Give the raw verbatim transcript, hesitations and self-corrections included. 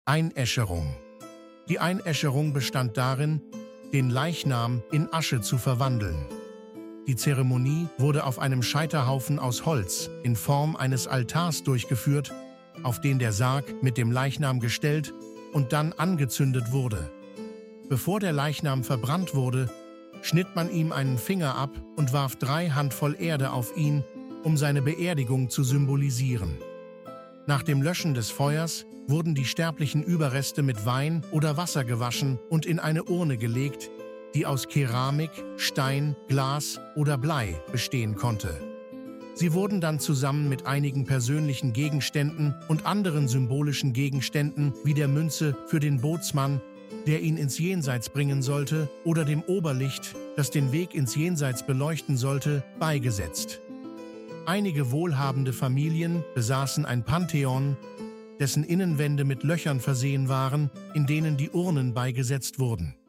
Einäscherung. Die Einäscherung bestand darin, den Leichnam in Asche zu verwandeln. Die Zeremonie wurde auf einem Scheiterhaufen aus Holz in Form eines Altars durchgeführt, auf den der Sarg mit dem Leichnam gestellt und dann angezündet wurde. Bevor der Leichnam verbrannt wurde, schnitt man ihm einen Finger ab und warf drei Handvoll Erde auf ihn, um seine Beerdigung zu symbolisieren. Nach dem Löschen des Feuers wurden die sterblichen Überreste mit Wein oder Wasser gewaschen und in eine Urne gelegt, die aus Keramik, Stein, Glas oder Blei bestehen konnte. Sie wurden dann zusammen mit einigen persönlichen Gegenständen und anderen symbolischen Gegenständen wie der Münze für den Bootsmann, der ihn ins Jenseits bringen sollte, oder dem Oberlicht, das den Weg ins Jenseits beleuchten sollte, beigesetzt. Einige wohlhabende Familien besaßen ein Pantheon, dessen Innenwände mit Löchern versehen waren, in denen die Urnen beigesetzt wurden.